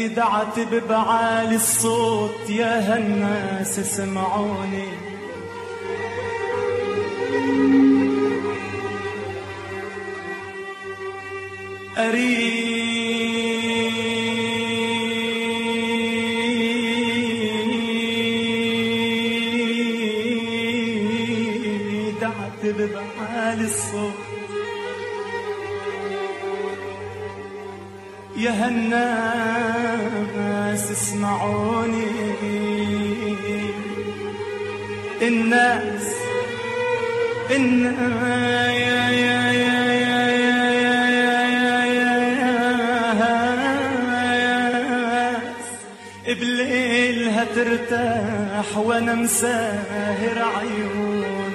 دعت ببعالي الصوت يا هالناس اسمعوني. دعت ببعالي الصوت يا هالناس اسمعوني. الناس بليل هترتاح وانا مساهر عيون.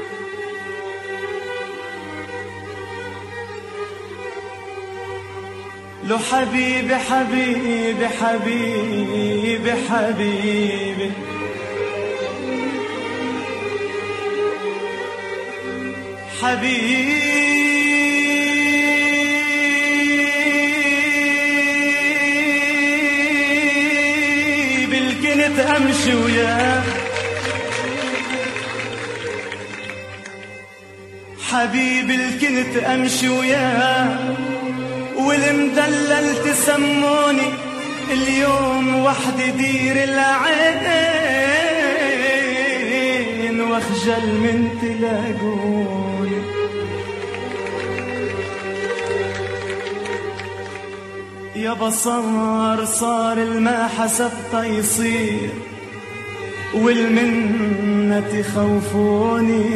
لو حبيبي حبيبي حبيبي حبيبي حبيبي اللي كنت امشي وياه، حبيبي اللي كنت امشي وياه والمدلل تسموني. اليوم وحدي دير العين واخجل من تلاقوني. يابا صار الما حسبته يصير والمنة تخوفوني.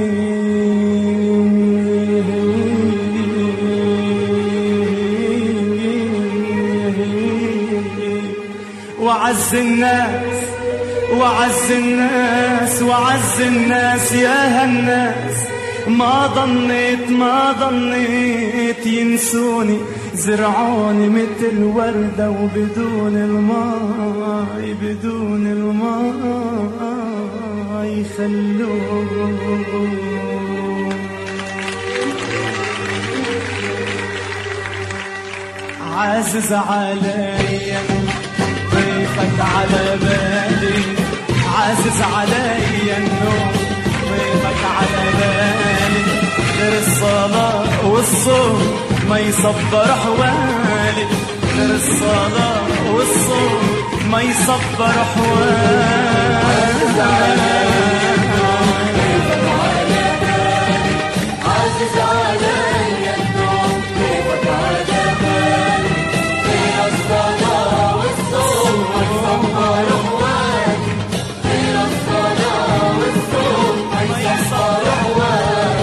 وعز الناس وعز الناس وعز الناس يا هالناس ما ظنيت ينسوني. زرعوني مثل وردة وبدون الماء بدون الماء خلوني. عزز عليا ضيفك على بالي، عزز عليا النوم ضيفك على بالي. غير الصلاة والصوم ما يصبر حوالي، غير الصلاة والصوم ما يصبر حوالي. عزز عليا النوم ضيفك على بالي، عزز عليا النوم ضيفك على بالي. غير الصلاة والصوم ما يصبر حوالي، غير الصلاة والصوم ما يصبر حوالي.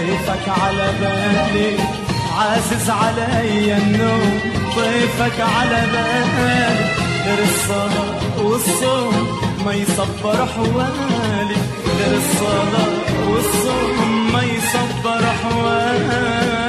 ضيفك على بالي عازز علي النوم ضيفك على بالي غير الصلاة والصوم ما يصبر حوالي غير الصلاة والصوم ما يصبر حوالي